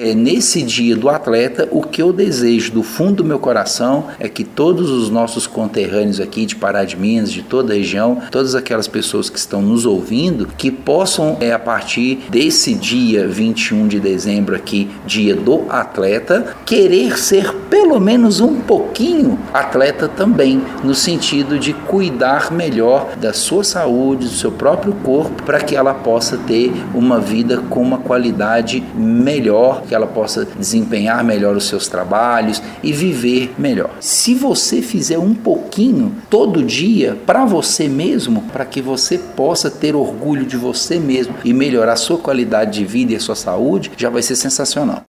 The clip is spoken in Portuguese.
nesse dia do atleta, o que eu desejo do fundo do meu coração é que todos os nossos conterrâneos aqui de Pará de Minas, de toda a região, todas aquelas pessoas que estão nos ouvindo, que possam, a partir desse dia 21 de dezembro aqui, dia do atleta, querer ser pelo menos um pouquinho atleta também, no sentido de cuidar melhor da sua saúde, do seu próprio corpo, para que ela possa ter uma vida com uma qualidade melhor, que ela possa desempenhar melhor os seus trabalhos e viver melhor. Se você fizer um pouquinho todo dia para você mesmo, para que você possa ter orgulho de você mesmo e melhorar a sua qualidade de vida e a sua saúde, já vai ser sensacional.